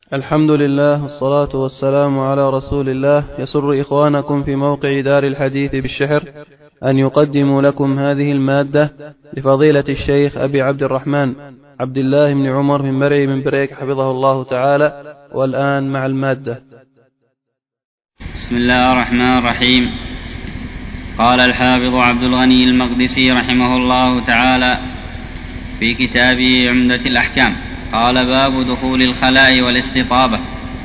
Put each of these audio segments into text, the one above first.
الحمد لله والصلاة والسلام على رسول الله. يسر إخوانكم في موقع دار الحديث بالشحر أن يقدموا لكم هذه المادة لفضيلة الشيخ أبي عبد الرحمن عبد الله بن عمر بن مرعي بن بريك حفظه الله تعالى. والآن مع المادة. بسم الله الرحمن الرحيم. قال الحافظ عبد الغني المقدسي رحمه الله تعالى في كتابه عمدة الأحكام، قال: باب دخول الخلاء والاستطابة.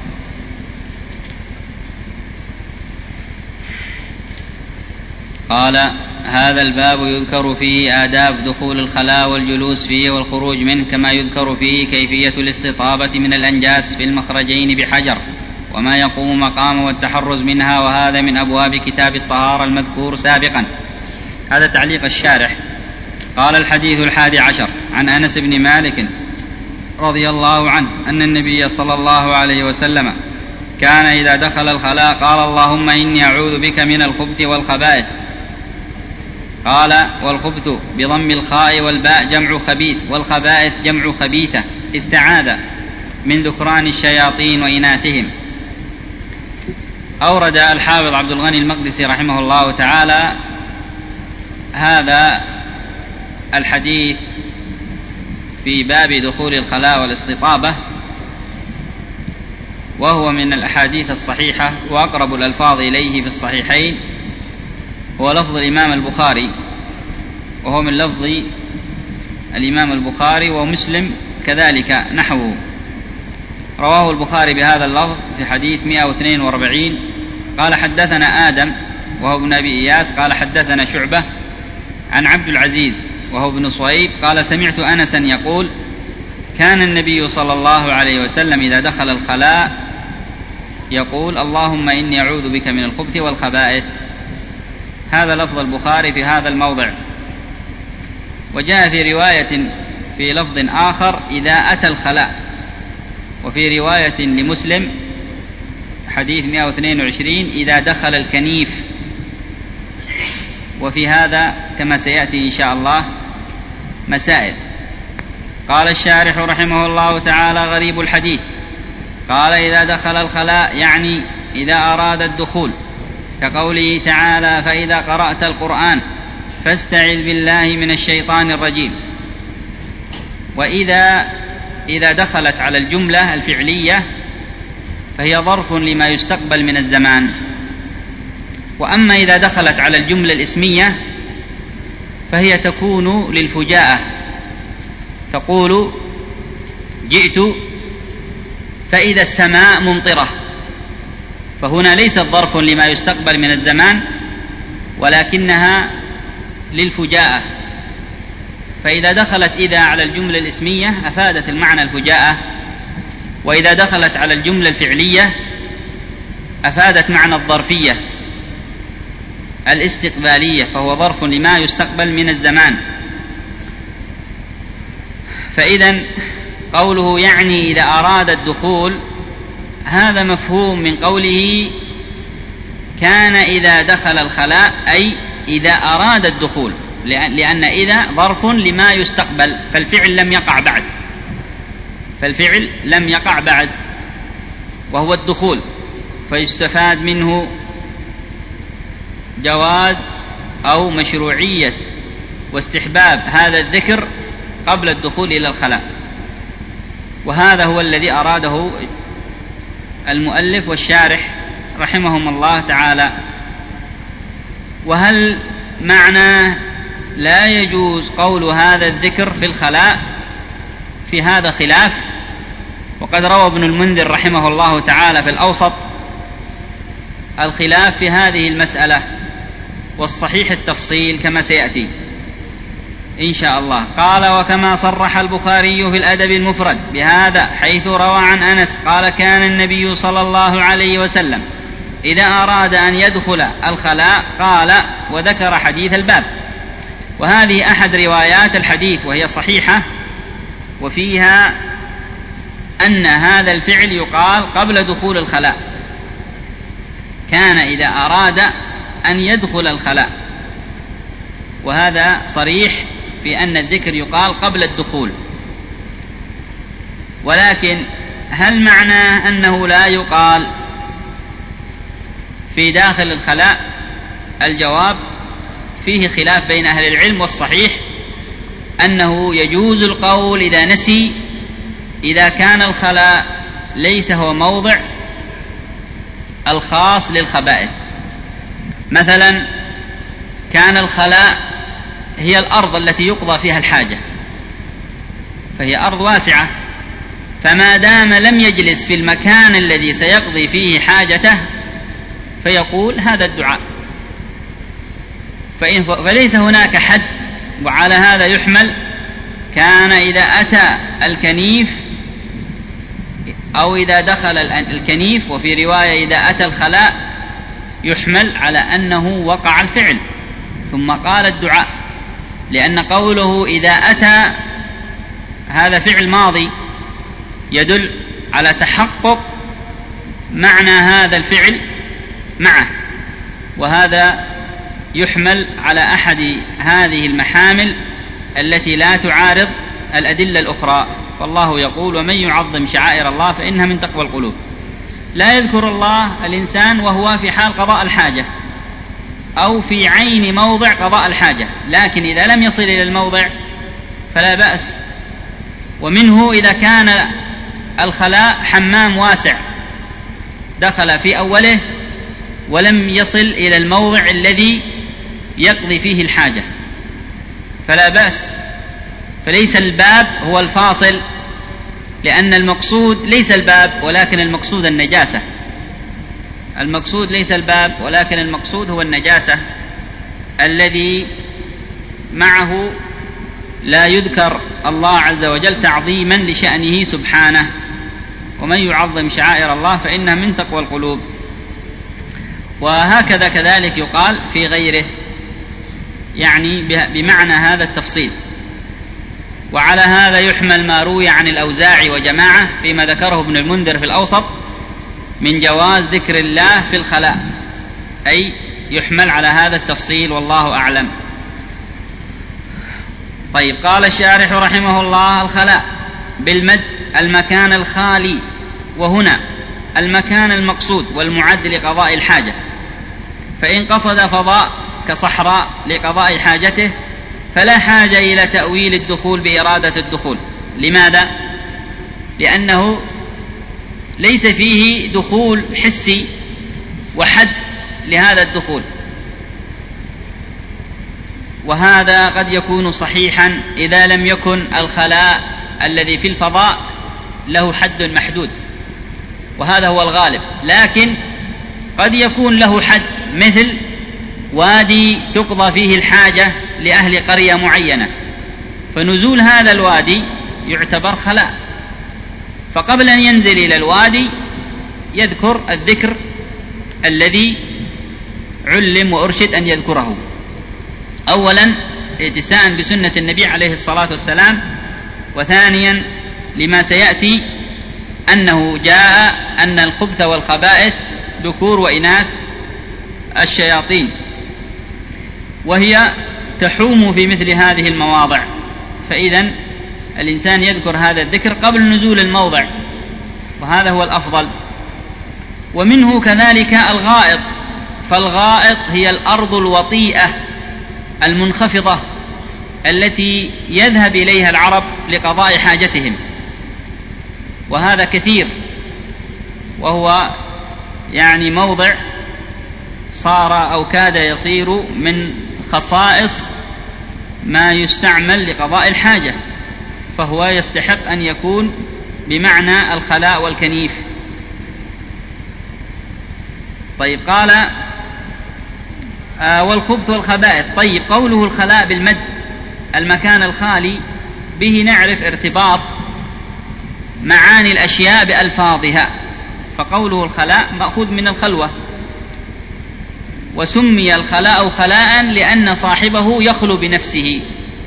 قال: هذا الباب يذكر فيه آداب دخول الخلاء والجلوس فيه والخروج منه، كما يذكر فيه كيفية الاستطابة من الأنجاس في المخرجين بحجر وما يقوم مقام والتحرز منها، وهذا من أبواب كتاب الطهارة المذكور سابقا. هذا تعليق الشارح. قال: الحديث 11 عن أنس بن مالك رضي الله عنه أن النبي صلى الله عليه وسلم كان إذا دخل الخلاء قال: اللهم إني أعوذ بك من الخبث والخبائث. قال: والخبث بضم الخاء والباء جمع خبيث، والخبائث جمع خبيثة، استعاذ من ذكران الشياطين وإناثهم. أورد الحافظ عبد الغني المقدسي رحمه الله تعالى هذا الحديث في باب دخول الخلاء والاستطابة، وهو من الأحاديث الصحيحة، وأقرب الألفاظ إليه في الصحيحين هو لفظ الإمام البخاري، وهو من لفظ الإمام البخاري، ومسلم كذلك نحوه. رواه البخاري بهذا اللفظ في حديث 142. قال: حدثنا آدم وهو ابن أبي إياس قال: حدثنا شعبة عن عبد العزيز وهو ابن صهيب قال: سمعت أنسا يقول: كان النبي صلى الله عليه وسلم إذا دخل الخلاء يقول: اللهم إني أعوذ بك من الخبث والخبائث. هذا لفظ البخاري في هذا الموضع. وجاء في رواية في لفظ آخر: إذا أتى الخلاء. وفي رواية لمسلم حديث 122: إذا دخل الكنيف. وفي هذا كما سيأتي إن شاء الله مسائل. قال الشارح رحمه الله تعالى: غريب الحديث. قال: إذا دخل الخلاء يعني إذا أراد الدخول، كقوله تعالى: فإذا قرأت القرآن فاستعذ بالله من الشيطان الرجيم. وإذا دخلت على الجملة الفعلية فهي ظرف لما يستقبل من الزمان. وأما إذا دخلت على الجملة الإسمية فهي تكون للفجاءة، تقول: جئت فإذا السماء ممطرة. فهنا ليست ظرف لما يستقبل من الزمان، ولكنها للفجاءة. فإذا دخلت إذا على الجملة الإسمية أفادت المعنى الفجاءة، وإذا دخلت على الجملة الفعلية أفادت معنى الظرفية الاستقبالية، فهو ظرف لما يستقبل من الزمان. فإذا قوله يعني إذا أراد الدخول، هذا مفهوم من قوله كان إذا دخل الخلاء، أي إذا أراد الدخول، لأن إذا ظرف لما يستقبل، فالفعل لم يقع بعد وهو الدخول، فيستفاد منه جواز أو مشروعية واستحباب هذا الذكر قبل الدخول إلى الخلاء. وهذا هو الذي أراده المؤلف والشارح رحمهم الله تعالى. وهل معنى لا يجوز قول هذا الذكر في الخلاء؟ في هذا خلاف، وقد روى ابن المنذر رحمه الله تعالى في الأوسط الخلاف في هذه المسألة، والصحيح التفصيل كما سيأتي إن شاء الله. قال: وكما صرح البخاري في الأدب المفرد بهذا، حيث روى عن أنس قال: كان النبي صلى الله عليه وسلم إذا أراد أن يدخل الخلاء قال، وذكر حديث الباب. وهذه أحد روايات الحديث وهي صحيحة، وفيها أن هذا الفعل يقال قبل دخول الخلاء. كان إذا أراد أن يدخل الخلاء، وهذا صريح في أن الذكر يقال قبل الدخول. ولكن هل معناه أنه لا يقال في داخل الخلاء؟ الجواب فيه خلاف بين أهل العلم، والصحيح أنه يجوز القول إذا نسي، إذا كان الخلاء ليس هو موضع الخاص للخبائث. مثلا كان الخلاء هي الأرض التي يقضى فيها الحاجة، فهي أرض واسعة، فما دام لم يجلس في المكان الذي سيقضي فيه حاجته فيقول هذا الدعاء، فليس هناك حد. وعلى هذا يحمل كان إذا أتى الكنيف أو إذا دخل الكنيف، وفي رواية إذا أتى الخلاء، يحمل على أنه وقع الفعل ثم قال الدعاء، لأن قوله إذا أتى هذا فعل ماضي يدل على تحقق معنى هذا الفعل معه، وهذا يحمل على أحد هذه المحامل التي لا تعارض الأدلة الأخرى. فالله يقول ومن يعظم شعائر الله فإنها من تقوى القلوب. لا يذكر الله الإنسان وهو في حال قضاء الحاجة أو في عين موضع قضاء الحاجة، لكن إذا لم يصل إلى الموضع فلا بأس. ومنه إذا كان الخلاء حمام واسع دخل في أوله ولم يصل إلى الموضع الذي يقضي فيه الحاجة فلا بأس، فليس الباب هو الفاصل، لأن المقصود ليس الباب ولكن المقصود النجاسة. المقصود ليس الباب ولكن المقصود هو النجاسة الذي معه لا يذكر الله عز وجل تعظيما لشأنه سبحانه. ومن يعظم شعائر الله فإنها من تقوى القلوب. وهكذا كذلك يقال في غيره، يعني بمعنى هذا التفصيل. وعلى هذا يحمل ما روي عن الأوزاعي وجماعة فيما ذكره ابن المنذر في الأوسط من جواز ذكر الله في الخلاء، أي يحمل على هذا التفصيل والله أعلم. طيب، قال الشارح رحمه الله: الخلاء بالمد المكان الخالي، وهنا المكان المقصود والمعد لقضاء الحاجة، فإن قصد فضاء كصحراء لقضاء حاجته فلا حاجة إلى تأويل الدخول بإرادة الدخول. لماذا؟ لأنه ليس فيه دخول حسي وحد لهذا الدخول، وهذا قد يكون صحيحا إذا لم يكن الخلاء الذي في الفضاء له حد محدود، وهذا هو الغالب. لكن قد يكون له حد، مثل وادي تقضى فيه الحاجة لأهل قرية معينة، فنزول هذا الوادي يعتبر خلاء، فقبل أن ينزل إلى الوادي يذكر الذكر الذي علم وأرشد أن يذكره. أولا اتساء بسنة النبي عليه الصلاة والسلام، وثانيا لما سيأتي أنه جاء أن الخبث والخبائث ذكور وإناث الشياطين، وهي تحوم في مثل هذه المواضع، فإذا الإنسان يذكر هذا الذكر قبل نزول الموضع، وهذا هو الأفضل. ومنه كذلك الغائط، فالغائط هي الأرض الوطيئة المنخفضة التي يذهب إليها العرب لقضاء حاجتهم، وهذا كثير، وهو يعني موضع صار أو كاد يصير من خصائص ما يستعمل لقضاء الحاجة، فهو يستحق أن يكون بمعنى الخلاء والكنيف. طيب، قال والخبث والخبائث. طيب، قوله الخلاء بالمد المكان الخالي، به نعرف ارتباط معاني الأشياء بألفاظها، فقوله الخلاء مأخوذ من الخلوة، وسمي الخلاء خلاء لأن صاحبه يخلو بنفسه،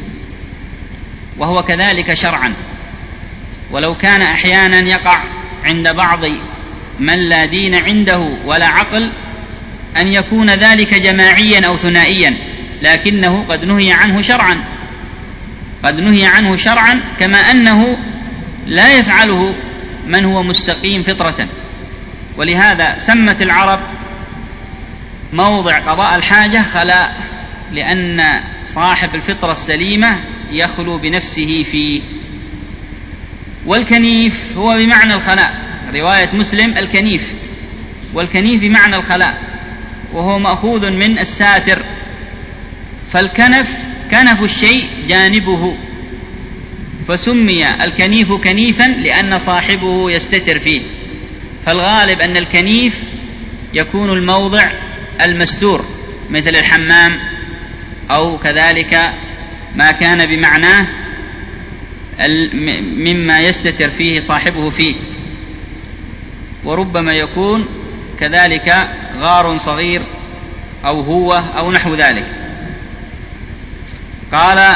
وهو كذلك شرعا. ولو كان أحيانا يقع عند بعض من لا دين عنده ولا عقل أن يكون ذلك جماعيا أو ثنائيا، لكنه قد نهي عنه شرعا، قد نهي عنه شرعا، كما أنه لا يفعله من هو مستقيم فطرة. ولهذا سمت العرب موضع قضاء الحاجة خلاء، لأن صاحب الفطرة السليمة يخلو بنفسه فيه. والكنيف هو بمعنى الخلاء، رواية مسلم الكنيف، والكنيف بمعنى الخلاء، وهو مأخوذ من الساتر. فالكنف كنف الشيء جانبه، فسمي الكنيف كنيفا لأن صاحبه يستتر فيه. فالغالب أن الكنيف يكون الموضع المستور مثل الحمام، أو كذلك ما كان بمعناه مما يستتر فيه صاحبه فيه. وربما يكون كذلك غار صغير أو هو أو نحو ذلك. قال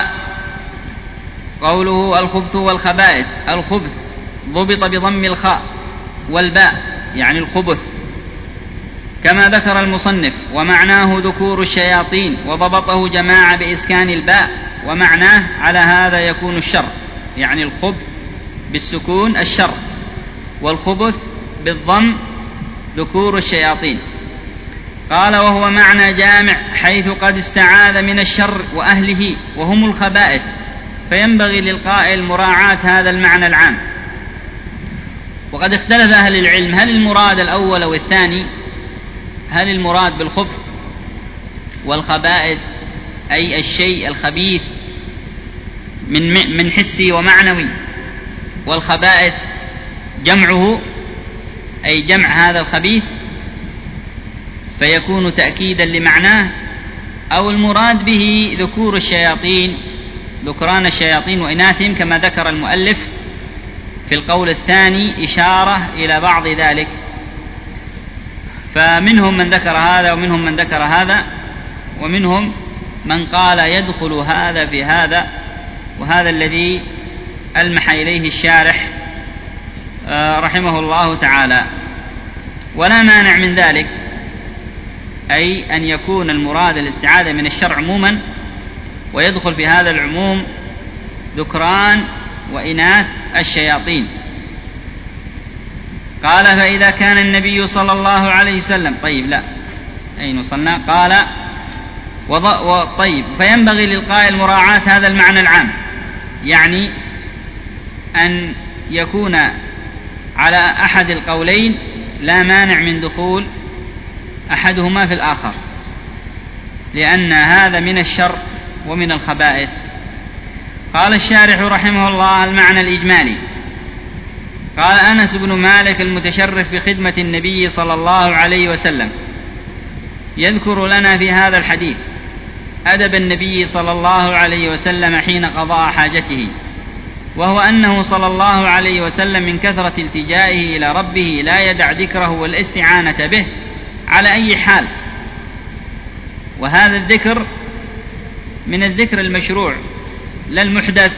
قوله الخبث والخبائث، الخبث ضبط بضم الخاء والباء يعني الخبث كما ذكر المصنف، ومعناه ذكور الشياطين، وضبطه جماعة بإسكان الباء، ومعناه على هذا يكون الشر، يعني الخبث بالسكون الشر، والخبث بالضم ذكور الشياطين. قال وهو معنى جامع حيث قد استعاذ من الشر وأهله وهم الخبائث، فينبغي للقائل مراعاة هذا المعنى العام. وقد اختلف أهل العلم هل المراد الأول أو الثاني، هل المراد بالخبث والخبائث أي الشيء الخبيث من حسي ومعنوي، والخبائث جمعه أي جمع هذا الخبيث فيكون تأكيدا لمعناه، أو المراد به ذكور الشياطين، ذكران الشياطين وإناثهم كما ذكر المؤلف في القول الثاني إشارة إلى بعض ذلك. فمنهم من ذكر هذا ومنهم من ذكر هذا، ومنهم من قال يدخل هذا في هذا، وهذا الذي ألمح إليه الشارح رحمه الله تعالى. ولا مانع من ذلك، أي أن يكون المراد الاستعاذة من الشر عموما، ويدخل في هذا العموم ذكران وإناث الشياطين. قال فإذا كان النبي صلى الله عليه وسلم، طيب لا أين وصلنا؟ قال طيب فينبغي للقائل مراعاة هذا المعنى العام، يعني أن يكون على أحد القولين لا مانع من دخول أحدهما في الآخر، لأن هذا من الشر ومن الخبائث. قال الشارح رحمه الله المعنى الإجمالي. قال أنس بن مالك المتشرف بخدمة النبي صلى الله عليه وسلم يذكر لنا في هذا الحديث أدب النبي صلى الله عليه وسلم حين قضاء حاجته، وهو أنه صلى الله عليه وسلم من كثرة التجائه إلى ربه لا يدع ذكره والاستعانة به على أي حال. وهذا الذكر من الذكر المشروع لا المحدث،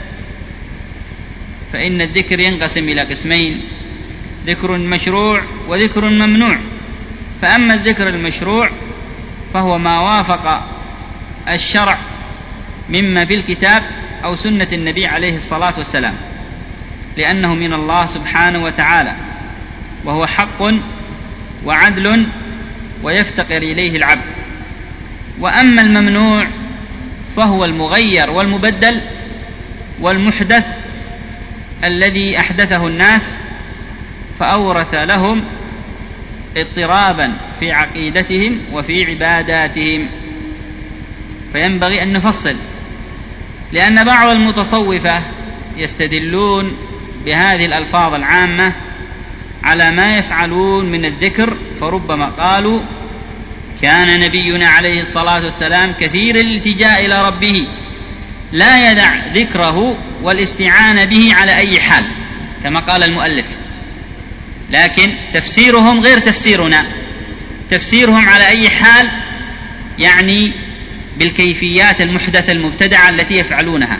فإن الذكر ينقسم إلى قسمين: ذكر مشروع وذكر ممنوع. فأما الذكر المشروع فهو ما وافق الشرع مما في الكتاب أو سنة النبي عليه الصلاة والسلام، لأنه من الله سبحانه وتعالى، وهو حق وعدل ويفتقر إليه العبد. وأما الممنوع فهو المغير والمبدل والمحدث الذي أحدثه الناس فأورث لهم اضطرابا في عقيدتهم وفي عباداتهم. فينبغي أن نفصل، لأن بعض المتصوفة يستدلون بهذه الألفاظ العامة على ما يفعلون من الذكر، فربما قالوا كان نبينا عليه الصلاة والسلام كثير الالتجاء إلى ربه لا يدع ذكره والاستعانة به على أي حال كما قال المؤلف. لكن تفسيرهم غير تفسيرنا، تفسيرهم على أي حال يعني بالكيفيات المحدثة المبتدعة التي يفعلونها،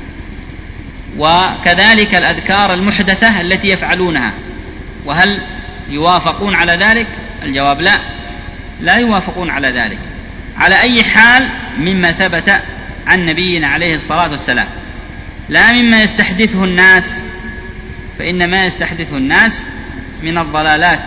وكذلك الأذكار المحدثة التي يفعلونها. وهل يوافقون على ذلك؟ الجواب لا، لا يوافقون على ذلك على أي حال مما ثبت عن نبينا عليه الصلاة والسلام، لا مما يستحدثه الناس فإن ما يستحدثه الناس من الضلالات.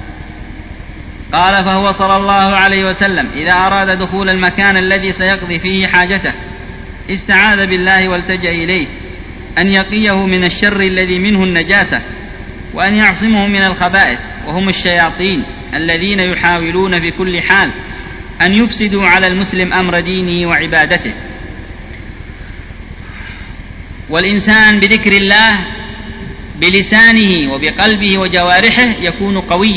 قال: فهو صلى الله عليه وسلم إذا أراد دخول المكان الذي سيقضي فيه حاجته استعاذ بالله والتجأ إليه أن يقيه من الشر الذي منه النجاسة، وأن يعصمه من الخبائث وهم الشياطين الذين يحاولون في كل حال أن يفسدوا على المسلم أمر دينه وعبادته. والإنسان بذكر الله بلسانه وبقلبه وجوارحه يكون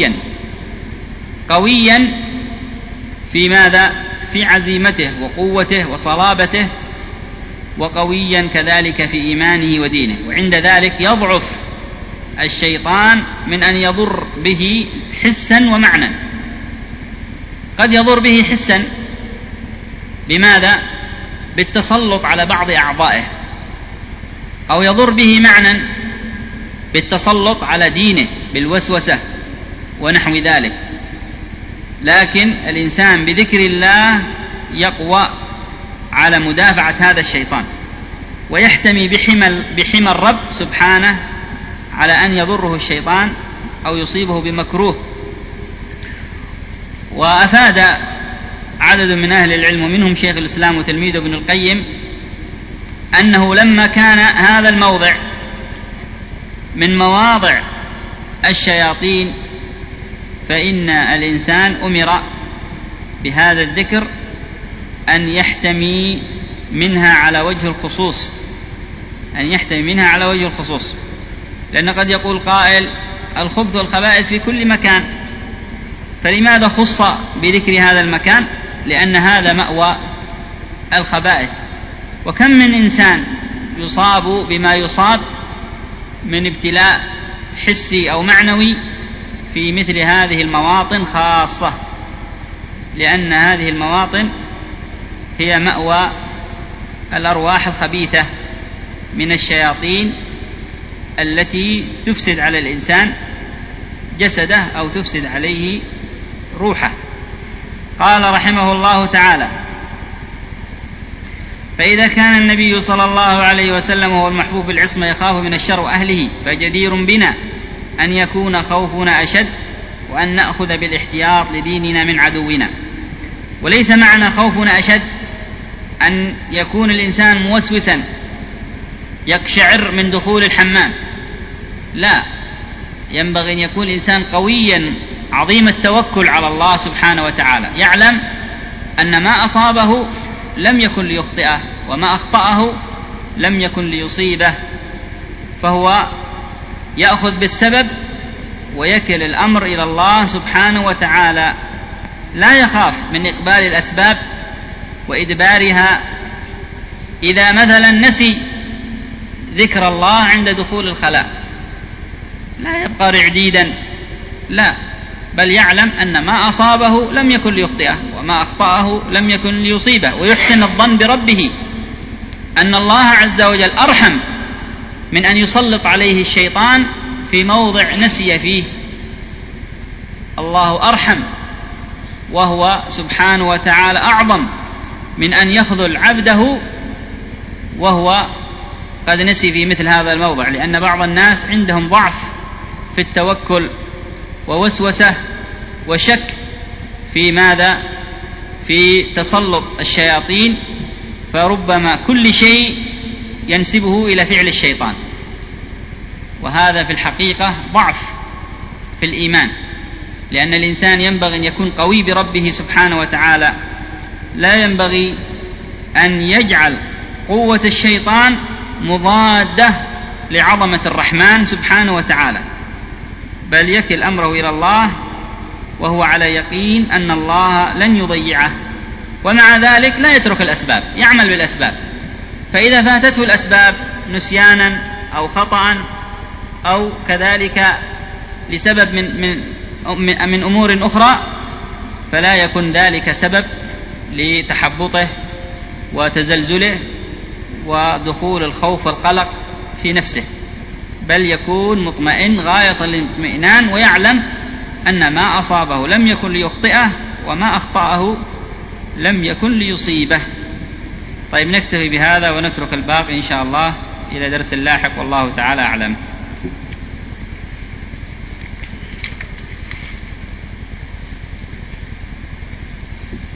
قويا في ماذا؟ في عزيمته وقوته وصلابته، وقويا كذلك في إيمانه ودينه. وعند ذلك يضعف الشيطان من أن يضر به حسا ومعنى. قد يضر به حسا بماذا؟ بالتسلط على بعض أعضائه، أو يضر به معنى بالتسلط على دينه بالوسوسة ونحو ذلك. لكن الإنسان بذكر الله يقوى على مدافعة هذا الشيطان، ويحتمي بحمى الرب سبحانه على أن يضره الشيطان أو يصيبه بمكروه. وأفاد عدد من أهل العلم ومنهم شيخ الإسلام وتلميذه ابن القيم أنه لما كان هذا الموضع من مواضع الشياطين فإن الإنسان أمر بهذا الذكر أن يحتمي منها على وجه الخصوص، لأن قد يقول قائل: الخبث والخبائث في كل مكان، فلماذا خص بذكر هذا المكان؟ لأن هذا مأوى الخبائث. وكم من إنسان يصاب بما يصاب من ابتلاء حسي أو معنوي في مثل هذه المواطن خاصة، لأن هذه المواطن هي مأوى الأرواح الخبيثة من الشياطين التي تفسد على الإنسان جسده أو تفسد عليه روحه. قال رحمه الله تعالى: فإذا كان النبي صلى الله عليه وسلم هو المحبوب بالعصمة يخاف من الشر وأهله، فجدير بنا أن يكون خوفنا أشد، وأن نأخذ بالاحتياط لديننا من عدونا. وليس معنى خوفنا أشد أن يكون الإنسان موسوسا يقشعر من دخول الحمام، لا، ينبغي أن يكون الإنسان قويا عظيم التوكل على الله سبحانه وتعالى، يعلم أن ما أصابه لم يكن ليخطئه، وما أخطأه لم يكن ليصيبه، فهو يأخذ بالسبب ويكل الأمر إلى الله سبحانه وتعالى، لا يخاف من إقبال الأسباب وإدبارها. إذا مثلا نسي ذكر الله عند دخول الخلاء لا يبقى رعديدا، لا، بل يعلم أن ما أصابه لم يكن ليخطئه، وما أخطأه لم يكن ليصيبه، ويحسن الظن بربه أن الله عز وجل أرحم من أن يسلط عليه الشيطان في موضع نسي فيه. الله أرحم، وهو سبحانه وتعالى أعظم من أن يخذل عبده وهو قد نسي في مثل هذا الموضع، لأن بعض الناس عندهم ضعف في التوكل ووسوسة وشك في ماذا؟ في تسلط الشياطين، فربما كل شيء ينسبه إلى فعل الشيطان، وهذا في الحقيقة ضعف في الإيمان، لأن الإنسان ينبغي أن يكون قوي بربه سبحانه وتعالى، لا ينبغي أن يجعل قوة الشيطان مضادة لعظمة الرحمن سبحانه وتعالى، بل يكل أمره إلى الله وهو على يقين أن الله لن يضيعه، ومع ذلك لا يترك الأسباب، يعمل بالأسباب. فإذا فاتته الأسباب نسيانا أو خطأ أو كذلك لسبب من أمور أخرى، فلا يكن ذلك سبب لتحبطه وتزلزله ودخول الخوف والقلق في نفسه، بل يكون مطمئن غاية الاطمئنان، ويعلم أن ما أصابه لم يكن ليخطئه، وما أخطأه لم يكن ليصيبه. طيب، نكتفي بهذا ونترك الباقي إن شاء الله إلى درس لاحق، والله تعالى أعلم.